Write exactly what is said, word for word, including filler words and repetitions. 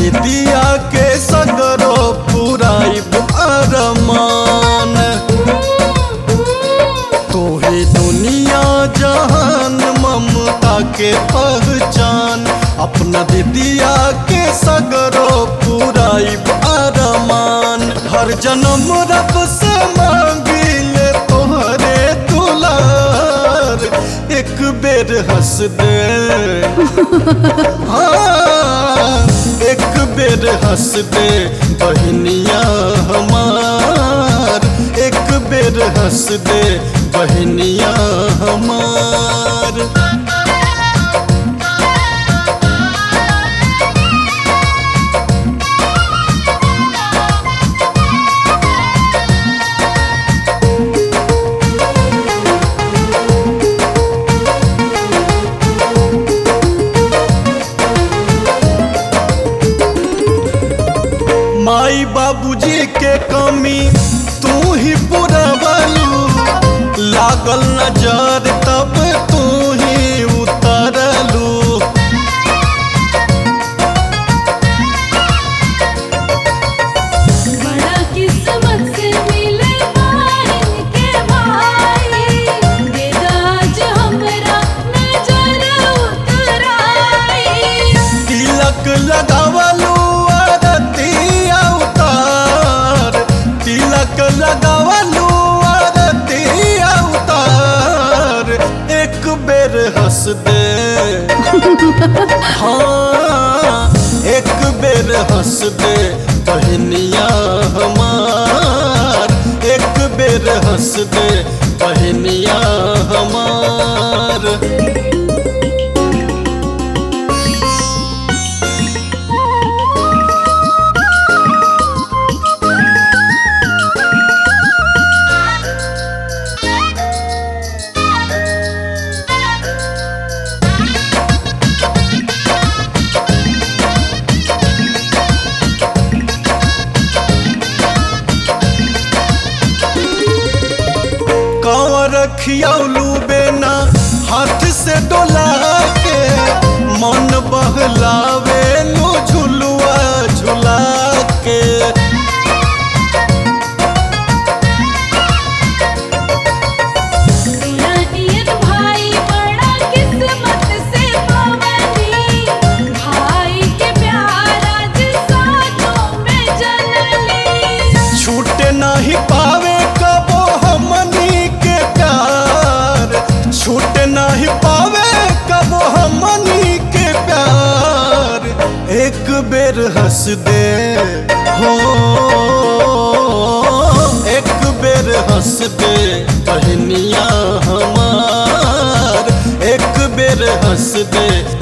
दीदिया के सगरो पुराइब अरमान। तोहे दुनिया जहान ममता के पहचान, अपना दीदिया के सगरो पुराइब अरमान। हर जन्म रब से मांगिले तोहरे दुलार, एक बेर हंस दे हाँ, एक बेर हंस दे बहनिया हमार, एक बेर हंस दे बहनिया हमार। माई बाबूजी के कमी तू ही पुरवलू, लागल नजर तब तू ही उतरलू। बड़ा किस्मत से मिले बहन के भाई, बेदाज हमरा नजर उतराई। तिलक लगावलू आरतिया उतार, तिलक लगावलू आरतिया उतार, एक बेर हंस दे हाँ, एक बेर हंस दे बहनिया हमार, एक बेर हंस दे बहनिया हमार। कांवर खियौलू बेना हाथ से डोला के, मन बहलावे लो झुलुआ झुला के। नियत भाई बड़ा किस्मत से पवनी, भाई के प्यार आज साथों में जनली। छूटे नहीं पावे कबो हमनी के प्यार, छूटे नहीं पावे कबो हमनी के प्यार, एक बेर हंस दे हो, एक बेर हंस दे बहनिया हमार, एक बेर हंस दे